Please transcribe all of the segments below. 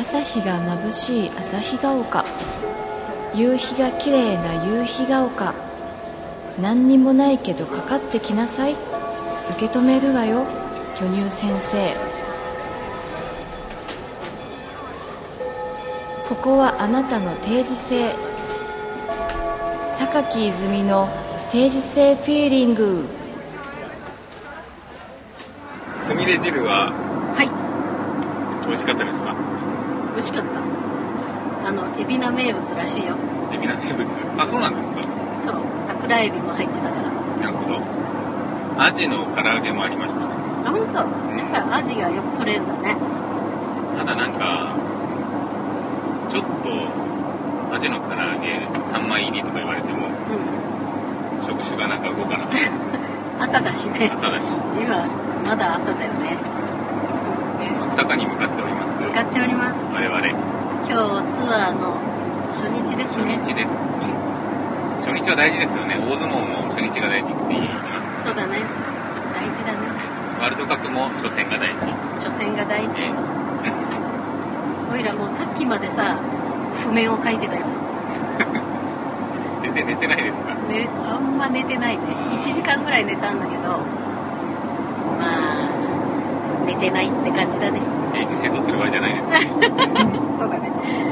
朝日が眩しい旭ヶ丘、夕日が綺麗な夕日が丘、何にもないけどかかってきなさい、受け止めるわよ巨乳先生。ここはあなたの定時性、榊泉の定時性フィーリング。 つみれ汁ははい美味しかったですか？ 美味しかった。海老名名物らしいよ。 海老名名物。あ、そうなんですか。 そう、桜エビも入ってたから。 なるほど。アジの唐揚げもありましたね。 あ、本当。やっぱりアジがよく取れるんだね。 ただなんかちょっとアジの唐揚げ3枚入りとか言われても、触手がなんか動かなかった。 朝だしね。 朝だし。 今まだ朝だよね。 そうですね。 松阪に向かっております。 向かっております。 我々。 今日ツアーの初日ですね。 初日です。初日は大事ですよね。大相撲も初日が大事って言います。 そうだね。大事だね。 ワールドカップも初戦が大事。 初戦が大事。おいらもうさっきまでさ、譜面を書いてたよ。 全然寝てないですか？ ね、あんま寝てないね。1時間ぐらい寝たんだけど、まあ寝てないって感じだね。 平日で撮ってる場合じゃないですね。 そうだね。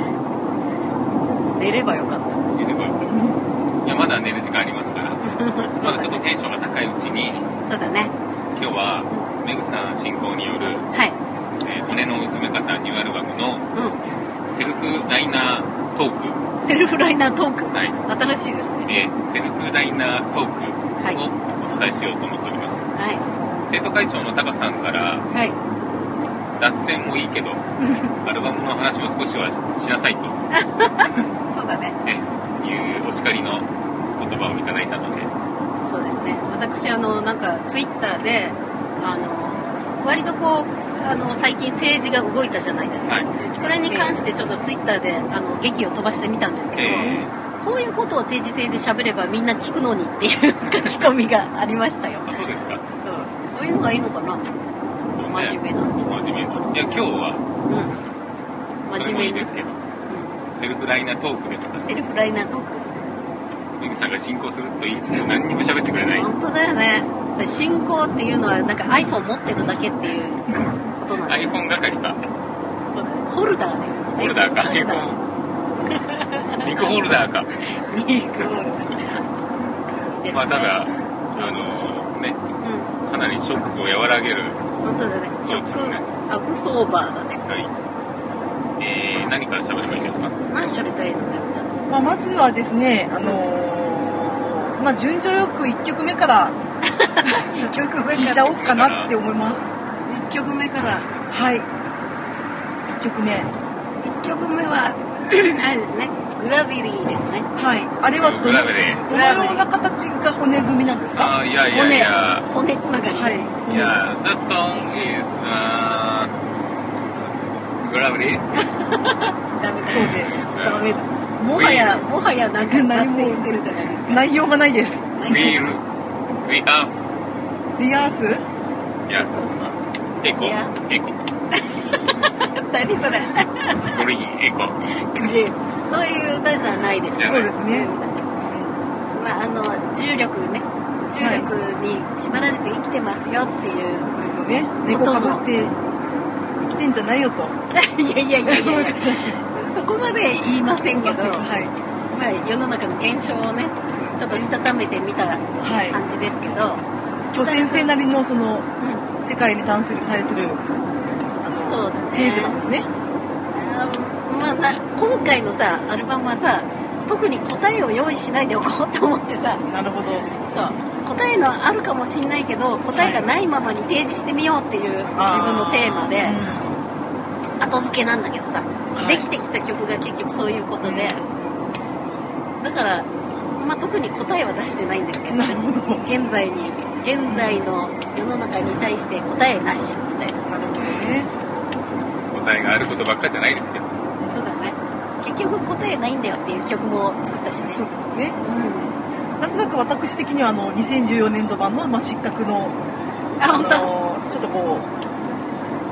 寝ればよかった。 寝ればよかった。いや、まだ寝る時間ありますから。まだちょっとテンションが高いうちに。 そうだね。 今日はメグさん進行による、 はい。 骨のうずめ方ニューアルバムのセルフライナートーク。 セルフライナートーク。 はい。 新しいですね。 セルフライナートークをお伝えしようと思っております。 はい。 生徒会長のタカさんから、 はい。 脱線もいいけどアルバムの話も少しはしなさいとそうだね。 いうお叱りの言葉をいただいたので。 そうですね。私なんかツイッターで割とこう最近政治が動いたじゃないですか、はい、それに関してちょっとツイッターで劇を飛ばしてみたんですけど、こういうことを定時制で喋ればみんな聞くのにっていう書き込みがありましたよ。 あ、そうですか。 そういうのがいいのかな。真面目な。 真面目な。いや、今日は、真面目ですけど、セルフライナートークですか。 セルフライナートーク。 メグさんが進行すると言いつつ何にも喋ってくれない。 本当だよね。それ進行っていうのはなんか iPhone 持ってるだけっていうことなんだよ。 iPhone 係か。 そうだね。ホルダーで。 ホルダーか。肉ホルダーか。 肉ホルダー。 まあただかなりショックを和らげる。 本当だね。ショックアブソーバーだね。 はい。何から喋ればいいですか。 何喋りたいのね。 まずはですね、順序よく1曲目から聞いちゃおうかなって思います。 1曲目から。 はい。1曲目。 1曲目はあれですね。グラビリーですね。 はい。あれはどのような形が骨組みなんですか？ いや骨つながり。 はい。 いや、the song is gravity。 そうです。 ダメだ。もはやなんか脱線してるじゃないですか。 内容がないです。 Feel the earth。 The earth？ いや、そうそう。エコ。 何それ。 グリーンエコ。 そういう歌じゃないですよ。 そうですね。 まあ重力に縛られて生きてますよっていう。 そうですよね。猫かぶって生きてんじゃないよと。 いやそういう感じ。 そこまで言いませんけど、 はい。 まあ世の中の現象をね、ちょっとしたためてみた感じですけど、 巨先生なりのその世界に対するそうだね。 テーゼなんですね。 まあ今回のさアルバムはさ、特に答えを用意しないでおこうと思ってさ。 なるほど。 そう。答えのあるかもしれないけど、答えがないままに提示してみようっていう自分のテーマで、後付けなんだけどさ、できてきた曲が結局そういうことで、だからまあ特に答えは出してないんですけど、 なるほど。 現在の世の中に対して答えなしみたいな。 なるほどね。 答えがあることばっかじゃないですよ。 そうだね。結局答えないんだよっていう曲も作ったしね。 そうですね。なんとなく私的には2014年度版の失格の本当ちょっとこう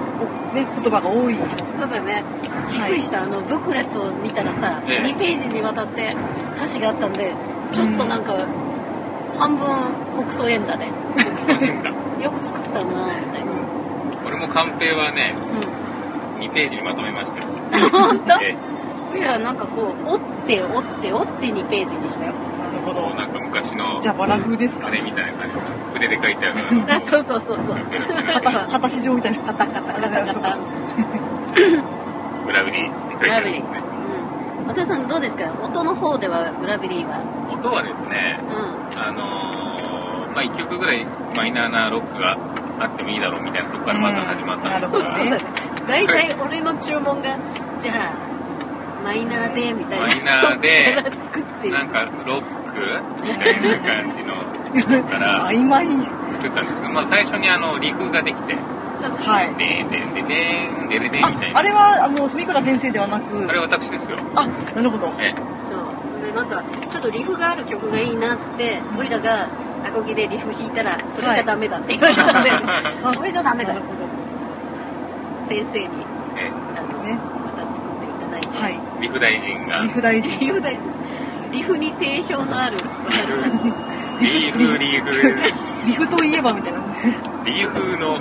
ね、言葉が多い。 そうだね。びっくりした、ブックレットを見たらさ、2ページにわたって歌詞があったんで、ちょっとなんか、半分北総園だね。 北総園だ。 よく作ったなみたいな。 俺もカンペはね、2ページにまとめましたよ。 本当？俺らなんかこう、折って2ページにしたよ。 なるほど。 なんか昔の、 じゃあバラ風ですか？ あれみたいな感じで、筆で書いてある。 あ、そうそう。 果たし状みたいな。 カタカタ。 グラビリーって書いてあるんですね。 私さんどうですか？音の方ではグラビリーは。 音はですね、1曲ぐらいマイナーなロックがあってもいいだろうみたいなとこからまず始まったんですが、 大体俺の注文がじゃあマイナーでみたいな、 マイナーでそっから作ってなんかロックみたいな感じのから曖昧作ったんですが、最初にリフができて、 はい、 でんでんでんでんでんでんみたいな。 あれは住倉先生ではなく、 あれは私ですよ。 あ、なるほど。 そうで、なんかちょっとリフがある曲がいいなっつってオイラがアコギでリフ弾いたらそれじゃダメだって言われたんで、それじゃダメだ。先生にそうですね。 また作っていただいて、 はい、 リフ大臣がリフに定評のあるリフリフといえばみたいなリフの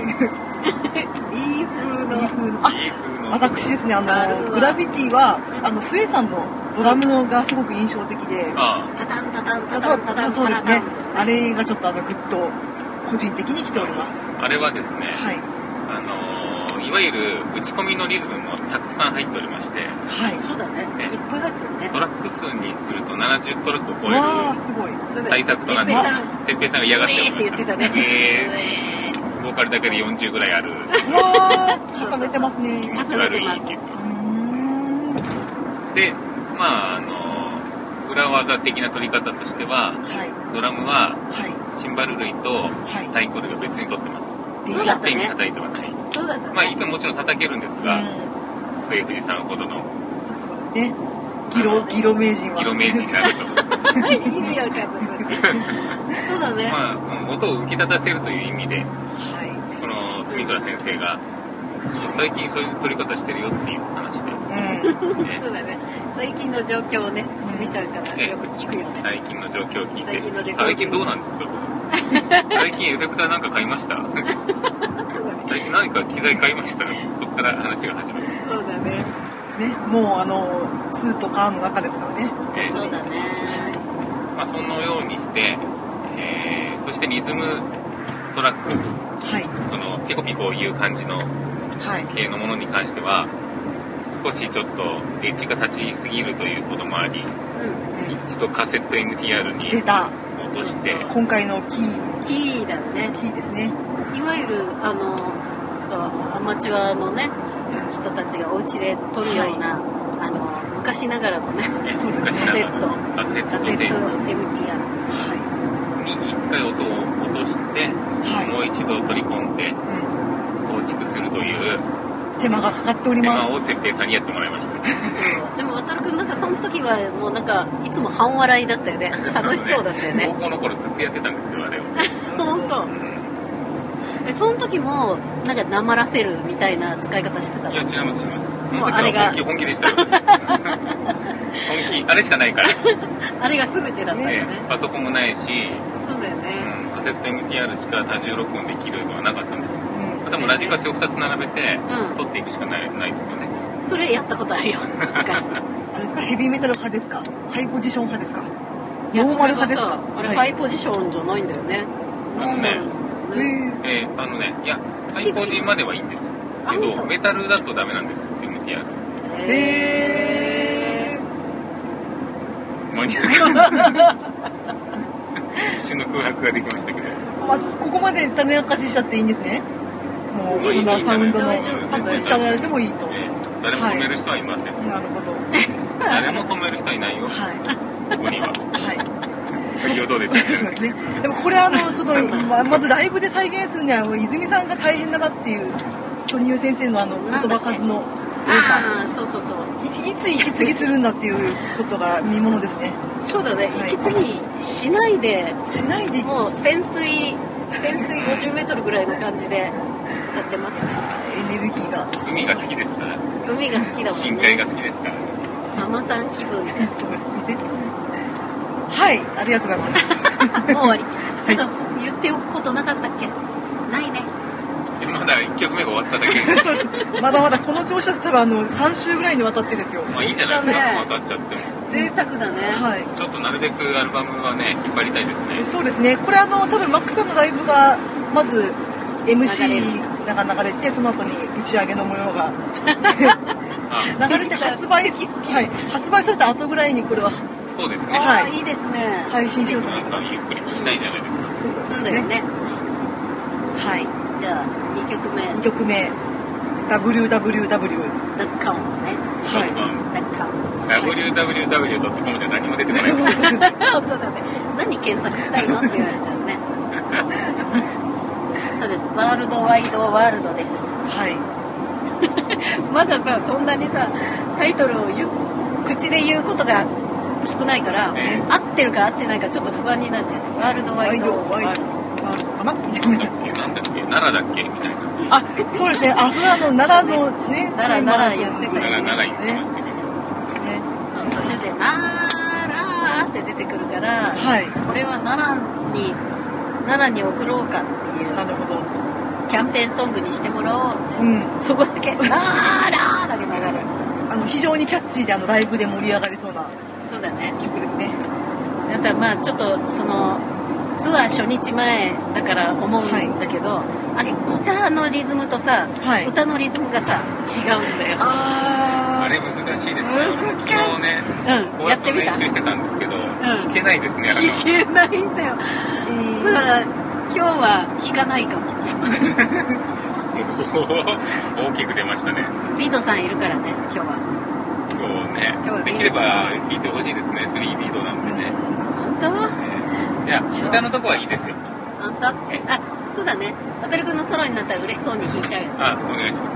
私ですね、グラビティはスエさんのドラムのがすごく印象的で、 タタンタタンタタンタタン、 そうですね、あれがちょっとグッと個人的に来ております。 あれはですね、 はい、 いわゆる打ち込みのリズムもたくさん入っておりまして、 はい、そうだね、いっぱい入ってるね。 トラック数にすると70トラックを超える大作となっててっぺいさんが嫌がっておりました。 言ってたね。 ボーカルだけで40ぐらいある。 重ねてますね。 気持ち悪いっていう。で、裏技的な取り方としては、ドラムはシンバル類と太鼓類を別に取ってます。 そうだったね。 いっぺんに叩いてはない。 そうだったね。 いっぺんもちろん叩けるんですが、末藤さんほどの。 そうですね。ギロ名人は。 ギロ名人になると。 意味わかんない。そうだね。 音を浮き立たせるという意味で、この住倉先生が最近そういう取り方してるよっていう話で、 そうだね。最近の状況をね、すみちゃんからよく聞くよね。 最近の状況を聞いて、最近どうなんですか？最近エフェクターなんか買いました？最近何か機材買いました？そこから話が始まります。 そうだね。 もう2とかの中ですからね。 そうだね。 そのようにして、そしてリズムトラック、そのピコピコいう感じの系のものに関しては、少しちょっとエッジが立ちすぎるということもあり、一度カセット MTR に落として、 今回のキーだね。 キーですね。 いわゆるアマチュアのね人たちがお家で撮るような、昔ながらのねカセット MTR に一回音を落として、もう一度取り込んで構築するという手間がかかっております。 手間をてっぺいさんにやってもらいました。 でも渡るくんなんかその時はもうなんかいつも半笑いだったよね。楽しそうだったよね。 高校の頃ずっとやってたんですよあれを。 本当。その時もなんかなまらせるみたいな使い方してたの？ いや違います。その時は本気でしたよ。本気あれしかないから。 あれが全てだったよね。 パソコンもないし、 そうだよね。 カセット MTR しか多重録音できるのはなかったんですよ。でもラジカセを2つ並べて撮っていくしかないですよね。 それやったことあるよ。昔。 あれですか、ヘビーメタル派ですか？ハイポジション派ですか？ノーマル派ですか？ あれハイポジションじゃないんだよね。 いやハイポジまではいいんですけど、メタルだとダメなんです MTR。マニアック。一瞬の空白ができましたけど。 ここまで種明かししちゃっていいんですね。もうそんなサウンドのパッといっちゃわれてもいいと。 誰も止める人はいません。 なるほど。 誰も止める人はいないよ。ここには。次はどうでしょうね。 でもこれちょっとまずライブで再現するには泉さんが大変だなっていう巨乳先生の言葉数の多さ。 そう。 いつ息継ぎするんだっていうことが見ものですね。 そうだね。息継ぎしないでもう潜水50メートルぐらいの感じで歌ってますね。 エネルギーが。 海が好きですから。 海が好きだもんね。 深海が好きですから。 ママさん気分で。 そうですね。はい、ありがとうございます。 もう終わり。 はい、 言っておくことなかったっけ？ないね。 まだ1曲目が終わっただけです。 そうです。まだまだこの乗車多分3週ぐらいにわたってですよ。 まあいいんじゃないですか、渡っちゃっても。 贅沢だね。 はい。 ちょっとなるべくアルバムはね、引っ張りたいですね。 そうですね。これ多分マックさんのライブがまず MC が流れて、その後に打ち上げの模様が流れて発売された後ぐらいにこれは。 そうですね。 はい。いいですね。 配信しようと思います。 ゆっくり聞きたいじゃないですか。 そうだよね。 はい。 じゃあ2曲目。 2曲目 www.com ね。 はい。 www.com じゃ何も出てこないです。 本当だね。何検索したいのって言われちゃうね。そうです。ワールドワイドワールドです。 はい。 まださ、そんなにさ、タイトルを口で言うことが少ないから、合ってるか合ってないかちょっと不安になって、ワールドワイドワールド。 かななんだっけ奈良だっけみたいな。 あ、そうですね。あ、それ奈良のね。 奈良言ってたよね。 奈良言ってましたけど。 そう途中で奈良って出てくるから、 はい。 これは奈良に送ろうかっていう。 なるほど。 キャンペーンソングにしてもらおう。 うん。 そこだけ奈良だけ流れる。 非常にキャッチーでライブで盛り上がりそうな。 そうだね。 曲ですね。 皆さんまあちょっとその。ツアー初日前だから思うんだけど、あれギターのリズムとさ、歌のリズムがさ違うんだよ。 あれ難しいですね。昨日ね、 やってみた。 練習してたんですけど、弾けないですね。 弾けないんだよ。だから今日は弾かないかも。 大きく出ましたね。 ビードさんいるからね、今日は。 今日ね、できれば弾いてほしいですね。3ビードなんでね。 本当？ いや、歌のとこはいいですよ。 本当？あ、そうだね。渡るくんのソロになったら嬉しそうに弾いちゃうよ。 あ、お願いします。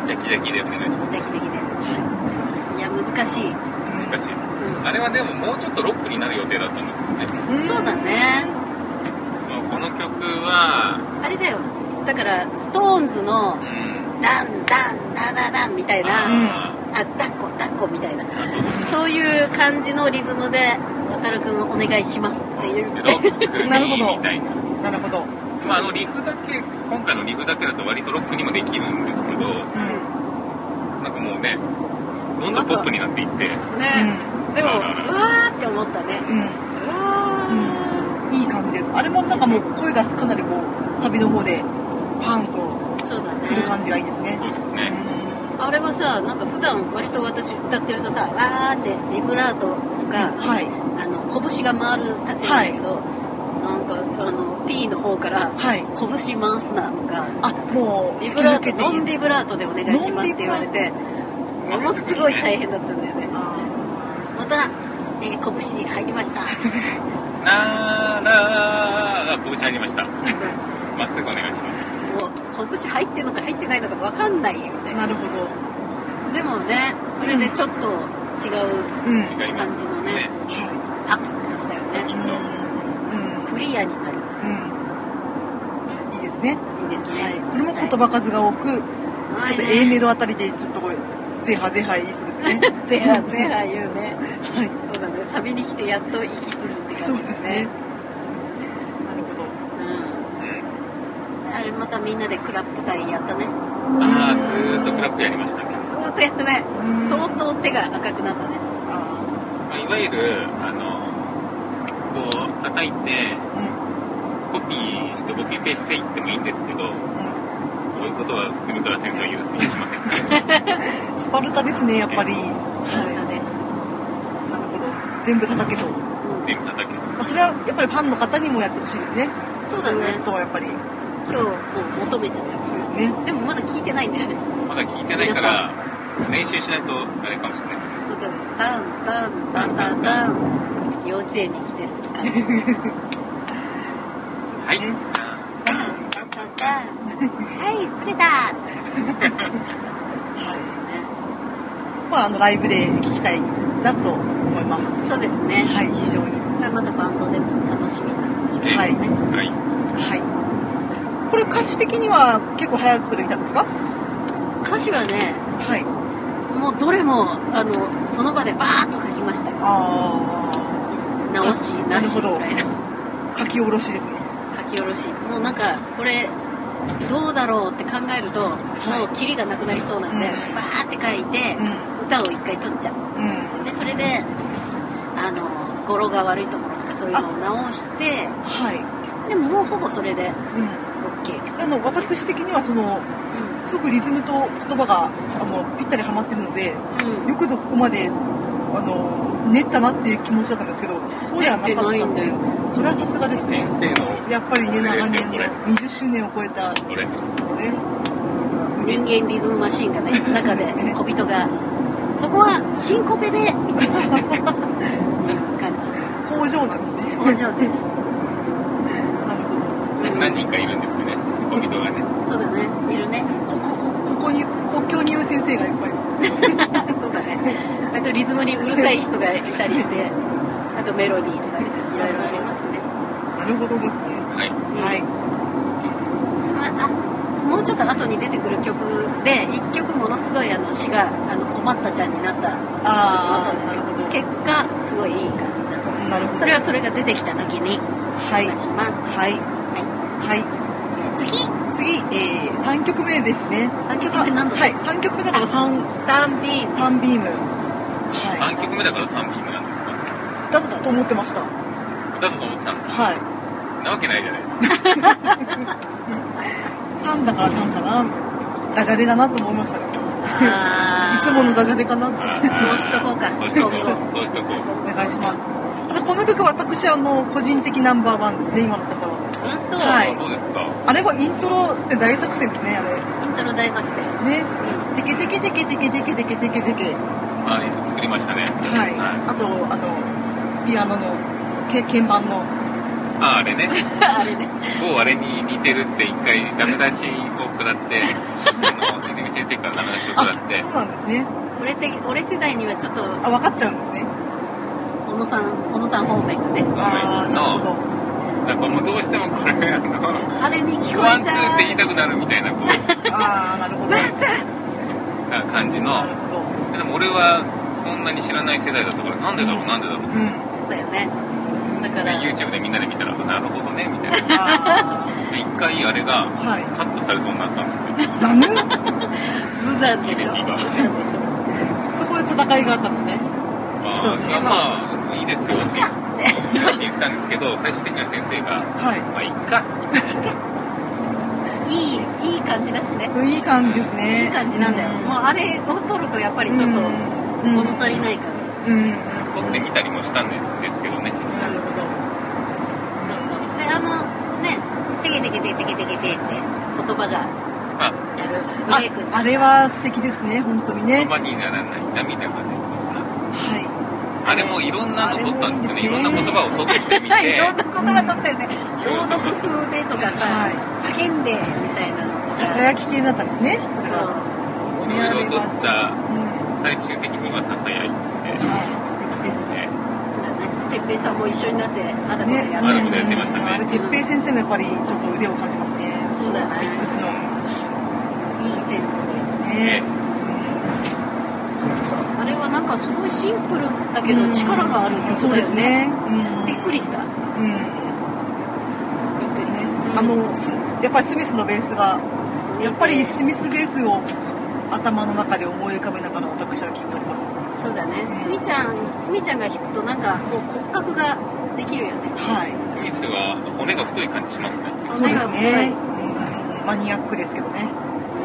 ジャキジャキでお願いします。 ジャキジャキで。いや、難しい。 難しい。あれはでももうちょっとロックになる予定だったんですよね。 そうだね。 この曲はあれだよ。だからストーンズのダンダンダダダンみたいな、ダッコみたいな、そういう感じのリズムで渡るくんお願いしますっていう。 ロックになるほど。 みたいな。 なるほど。 まあリフだけ今回のリフだけだと割とロックにもできるんですけど、なんかもうねどんどんポップになっていってね、 でもうわーって思ったね。 いい感じです。あれもなんかもう声がかなりこうサビの方でパンとくる感じがいいですね。 そうですね。 あれはさ、なんか普段割と私歌ってるとさ、わーってビブラートとか、拳が回る立ちなんだけど、なんかP の方から拳回すなとか、 もうビブラートノンビブラートでお願いしますって言われて、ものすごい大変だったんだよね。また拳入りました。 拳入りました。まっすぐお願いします。 拳入ってんのか入ってないのか分かんないよね。 なるほど。 でもね、それでちょっと違う感じのね、パキッとしたよね。クリアになる。いいですね。いいですね。 これも言葉数が多く、ちょっと A メロあたりでちょっとゼハゼハ言いそうですね。 ゼハゼハ言うね。はい。そうだね。サビに来てやっと息継ぎって感じですね。なるほど。あれまたみんなでクラップ隊やったね。 ずーっとクラップやりましたね。 ずーっとやってね。相当手が赤くなったね。 いわゆるこう叩いてコピーしてコピペしていってもいいんですけど、そういうことは住倉先生は許すにしません。 スパルタですね、やっぱり。 スパルタです。 なるほど。全部叩けと。 全部叩けと。 それはやっぱりファンの方にもやってほしいですね。 そうだね。 ずっとやっぱり。 今日もう求めちゃうよ。 そうですね。 でもまだ聞いてないんだよね。 まだ聞いてないから練習しないとあれかもしれないですね。 ダンダンダンダンダン、幼稚園に来てる感じ。 はい。 ダンダンダンダン。はい、釣れた。 まあライブで聴きたいなと思います。 そうですね。 はい、非常に。 またバンドでも楽しみな。 はい。 はい。 はい。これ歌詞的には結構早くできたんですか？ 歌詞はね、 はい、 もうどれもその場でバーッと書きましたよ。直しなしみたいな。 書き下ろしですね。 書き下ろし。もうなんかこれどうだろうって考えると、もうキリがなくなりそうなんで、バーって書いて、歌を一回取っちゃう。でそれで語呂が悪いところとかそういうのを直して、でももうほぼそれで OK。 私的にはすごくリズムと言葉がぴったりはまってるので、よくぞここまで練ったなっていう気持ちだったんですけど、そうではなかったんで、それはさすがですね。 先生のやっぱりね、長年の20周年を超えたこれ人間リズムマシーンがね、中で小人がそこはシンコペでみたいな感じ。 工場なんですね。 工場です。 なるほど。何人かいるんですよね、小人がね。 そうだね、いるね。 ここに国境にいる先生がいっぱいいる。 そうだね。あとリズムにうるさい人がいたりして、あとメロディーとかいろいろありますね。 なるほどですね。 はい。 はい。 もうちょっと後に出てくる曲で一曲ものすごい詩が困ったちゃんになったやつもあったんですけど、結果すごいいい感じになった。 なるほど。 それが出てきた時にお願いします。 はいはい。次3曲目ですね。 3曲目何度？ はい、3曲目だから3ビーム。 はい。3曲目だから3ビームなんですか？ だと思ってました。 だと思ってたんですか？ はい。 なわけないじゃないですか。 3だから3かな。ダジャレだなと思いましたね。いつものダジャレかな。 そうしとこうか。 そうしとこう。 お願いします。この曲私個人的ナンバーワンですね、今のところ。 本当？ はい。そうですか。 あれはイントロって大作戦ですね、あれ。 イントロ大作戦。 ね。テケテケテケテケテケテケテケテケ。 作りましたね。 はい。あとピアノの鍵盤の。 あれね。 あれね。 某あれに似てるって一回ダメ出しを食らって、泉先生からダメ出しを食らって。 そうなんですね。 俺世代にはちょっと分かっちゃうんですね。 小野さん方面がね。 なるほど。 なんかもうどうしてもこれあれに聞こえちゃう。 ワンツーって言いたくなるみたいなこう。 なるほど。 感じの。でも俺はそんなに知らない世代だったからなんでだろう。 そうだよね。だから YouTube でみんなで見たらなるほどねみたいな。一回あれがカットされそうになったんですよ。 なんで？ 無残でしょ。 そこで戦いがあったんですね。 まあいいですよって言ったんですけど、最終的には先生がまあいいか。 いい感じだしね。 いい感じですね。 いい感じなんだよ。もうあれを撮るとやっぱりちょっと物足りないから。 撮ってみたりもしたんですけどね。 なるほど。 そうでね、テケテケテケテケテケって言葉がやるブレイク。 あれは素敵ですね、本当にね。 言葉にならない涙が出そうな。 はい。 あれもいろんなの撮ったんですよね。いろんな言葉を撮ってみて。 いろんな言葉撮ったよね。朗読風でとかさ、叫んでみたいな。 ささやき系だったんですね。 そう。いろいろ撮っちゃ最終的にはささやいて。 素敵ですね。 てっぺいさんも一緒になってあだこでやってましたね。 あれてっぺい先生のやっぱりちょっと腕を感じますね。 そうだよね。 ミックスのいいセンスで。 あれはなんかすごいシンプルだけど力があるんですよね。 そうですね。 びっくりした。 そうですね。やっぱりスミスのベースがやっぱりスミスベースを頭の中で思い浮かべながら私は聴いております。 そうだね。スミちゃんが弾くとなんかこう骨格ができるよね。 はい。 スミスは骨が太い感じしますね。 そうですね。マニアックですけどね。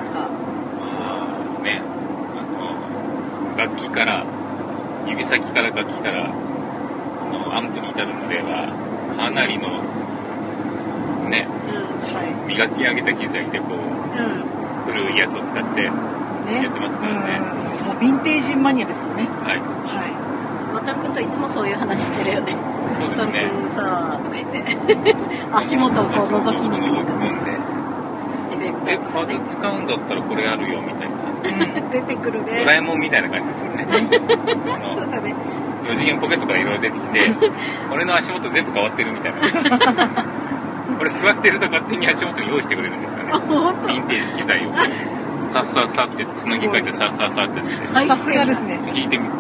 ね、楽器から指先から楽器からアンプに至るまではかなりのね、磨き上げた機材でこう、古いやつを使ってやってますからね。 もうヴィンテージマニアですよね。 はい。 渡るくんといつもそういう話してるよね。 そうですね。 渡るくんさとか言って足元をこう覗きに覗き込んで。ファズ使うんだったらこれあるよみたいな。 出てくるね。 ドラえもんみたいな感じですよね。 そうだね。 4次元ポケットからいろいろ出てきて、俺の足元全部変わってるみたいな。俺座座ってると勝手に足元に用意してくれるんですよね。ヴィンテージ機材をさっさっさってつなぎ替えてさっさっさってさすがですね。 弾いてみて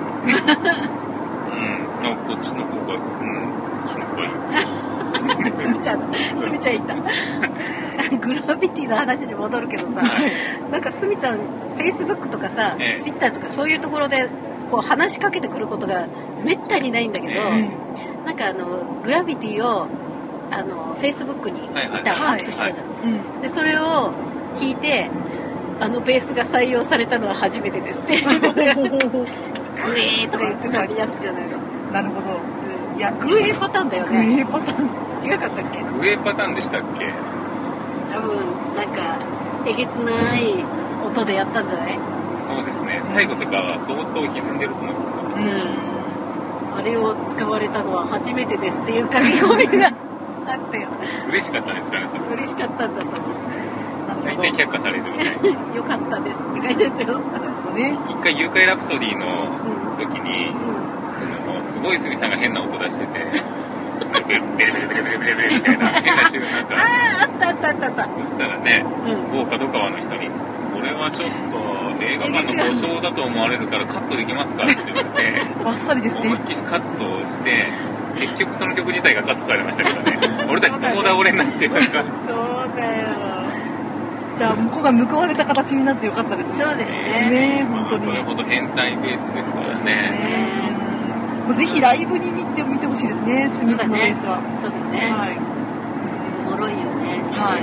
こっちの方がこっちの方がいいすみちゃんいたグラビティの話に戻るけどさ、なんかすみちゃんフェイスブックとかさ、ツイッターとかそういうところでこう話しかけてくることがめったにないんだけど、なんかグラビティをフェイスブックに一旦アップしたじゃん、でそれを聞いてベースが採用されたのは初めてですってグエーとか言ってたやつじゃないの。 なるほど、 いやグエーパターンだよね。 グエーパターン違かったっけ。 グエーパターンでしたっけ。 多分なんかえげつない音でやったんじゃない。 そうですね、最後とかは相当歪んでると思いますよ、 あれを使われたのは初めてですっていう書き込みがあったよ。 嬉しかったですかね、それ。 嬉しかったんだと思う。 大体却下されるみたいよかったですって書いてあったよ。 一回誘拐ラプソディの時に、すごい鷲見さんが変な音出しててベルベルベルベルベルベルベルみたいな変な瞬間があったそしたらね、某角川の人にこれはちょっと映画館の故障だと思われるからカットできますかって言われてバッサリですね。 思いっきしカットをして結局その曲自体がカットされましたけどね俺たち友倒れになってなんかそうだよ。 じゃあ向こうが報われた形になってよかったですね。 そうですね。 本当に。 それほど変態ベースですからね。 もうぜひライブに見てほしいですね。スミスのベースは。 そうだね。はい。おもろいよね。 はい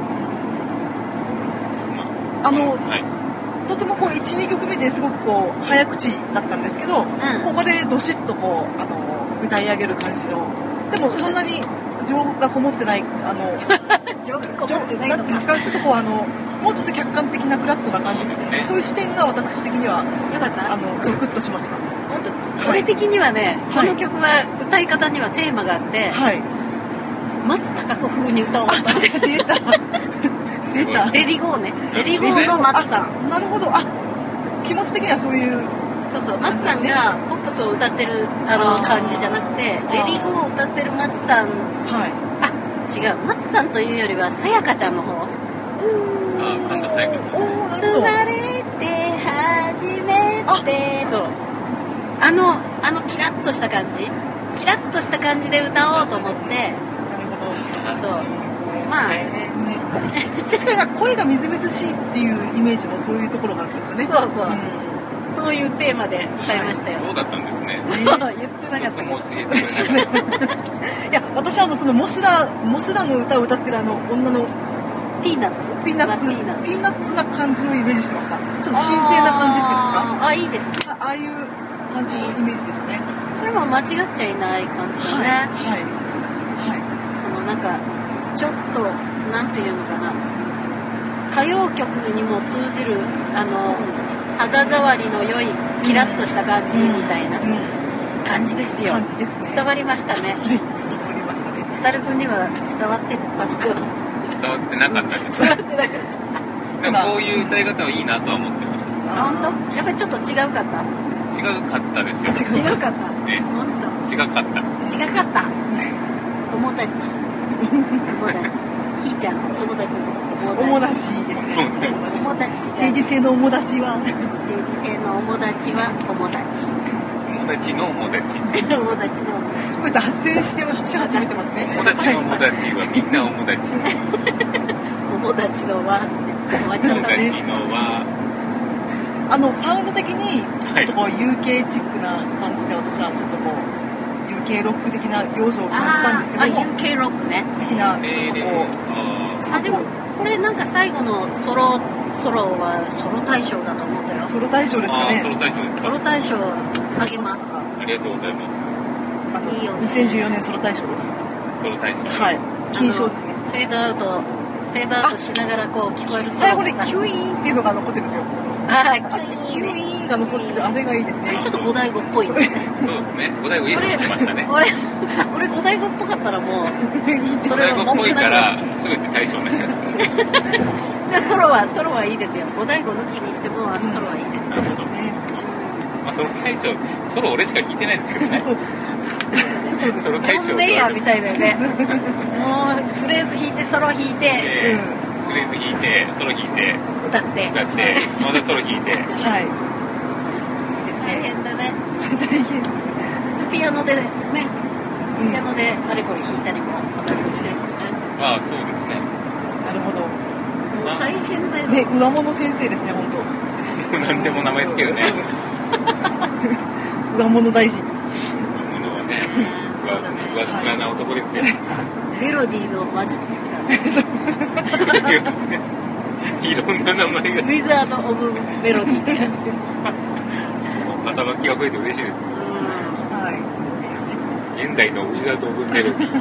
。とてもこう 1,2 曲目ですごくこう早口だったんですけど、ここでどしっとこう歌い上げる感じの。でもそんなに情がこもってない情がこもってないなんていうんですか、ちょっとこうもうちょっと客観的なフラットな感じですね。そういう視点が私的にはよかった。 ゾクッとしました。 本当。俺的にはね、この曲は歌い方にはテーマがあって、松たか子風に歌おうと思って出た。レリゴーね。レリゴーの松さん。 なるほど。気持ち的にはそういう。 そう松さんがポップスを歌ってる感じじゃなくて、レリゴーを歌ってる松さん。違う、松さんというよりはさやかちゃんの方。 神田沙也加さん。 生まれて初めて。そう。キラッとした感じで歌おうと思って。なるほど。 そう。 確かに声がみずみずしいっていうイメージもそういうところがあるんですかね。 そういうテーマで歌いましたよ。 そうだったんですね。 言ってなかった。 も教えてくれなかった。 いや、私はそのモスラの歌を歌ってる女のピーナッツな感じをイメージしてました。ちょっと神聖な感じっていうんですか。 いいですね。 ああいう感じのイメージでしたね。 それは間違っちゃいない感じだね。そのなんかちょっとなんていうのかな、歌謡曲にも通じる肌触りの良いキラッとした感じみたいな感じですよ。伝わりましたね。 伝わりましたね。 タル君には伝わってたのかな。 伝わってなかったです。でもこういう歌い方はいいなとは思ってました。 本当？やっぱりちょっと違うかった？ 違うかったですよ。 違うかった。 本当？違かった。 友達。ひーちゃんの友達の友達。定時制の友達は友達。 友達の友達。 これ脱線し始めてますね。 友達の友達はみんな友達。 友達のは終わっちゃったね。 友達のはサウンド的にちょっとこう UK チックな感じで、私はちょっとこう UK ロック的な要素を感じたんですけども。 UK ロックね。 的なちょっとこう。 でもこれなんか最後のソロはソロ大賞だと思ったよ。 ソロ大賞ですかね。 ソロ大賞ですか。 ソロ大賞あげます。 ありがとうございます。 いいよね。 2014年ソロ大賞です。 ソロ大賞。 金賞ですね。 フェードアウトしながらこう聞こえる。 最後にキュイーンっていうのが残ってるんですよ。キュイーンが残ってる、あれがいいですね。 ちょっと五大悟っぽいよね。 そうですね。五大悟意識しましたね。 俺五大悟っぽかったらもう五大悟っぽいから全て大賞になります。 ソロはいいですよ。五大悟抜きにしてもソロはいいです。 なるほどね。ソロ大賞、ソロ俺しか弾いてないですけどね。ソロ大賞ねやみたいだよね。もうフレーズ弾いソロ弾いて、 フレーズ弾いて、ソロ弾いて、 歌って、 またソロ弾いて。はい。いいですね。大変だね。 大変。 ピアノでね、ピアノであれこれ弾いたりもして。 ああ、そうですね。 なるほど。 大変だよね。上物先生ですね、本当。 何でも名前つけるね。 そうです。上物大臣。 上物はね、上面な男ですよ。 メロディーの魔術師だね。 いろんな名前が。 ウィザード・オブ・メロディー。 肩書きが増えて嬉しいです。 はい。 現代のウィザード・オブ・メロディー。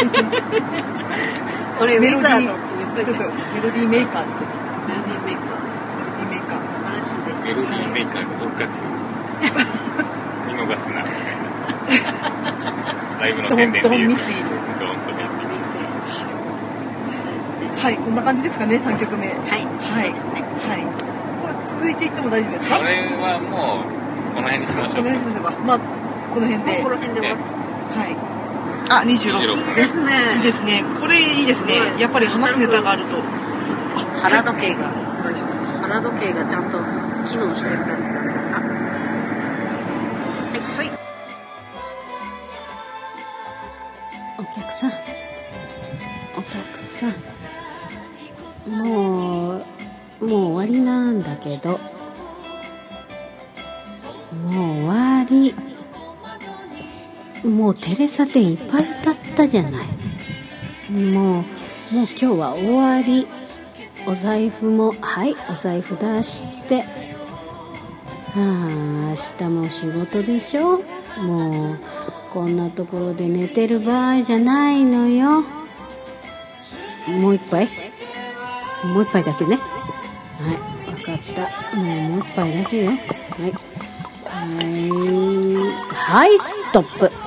俺メロディー、 そうそう、メロディーメーカーですよ。 メロディーメーカー。素晴らしいです。 メロディーメーカーの復活。見逃すな。ライブの宣伝で言う。 はい、こんな感じですかね、3曲目。はい。 はい。 これ続いていっても大丈夫ですか？ これはもうこの辺にしましょう。 この辺にしましょうか。まあこの辺で。 この辺で。はい。 あ、26 ですね。 いいですね。これいいですね。やっぱり話すネタがあると。 腹時計が。お願いします。腹時計がちゃんと機能してる感じだね。 はい。 お客さん。もう終わりなんだけど。もう終わり。もうテレサテンいっぱい歌ったじゃない。もう今日は終わり。お財布もお財布出して。明日も仕事でしょ。もうこんなところで寝てる場合じゃないのよ。もう一杯だけね。はい、わかった。もう一杯だけよ。はい、ストップ。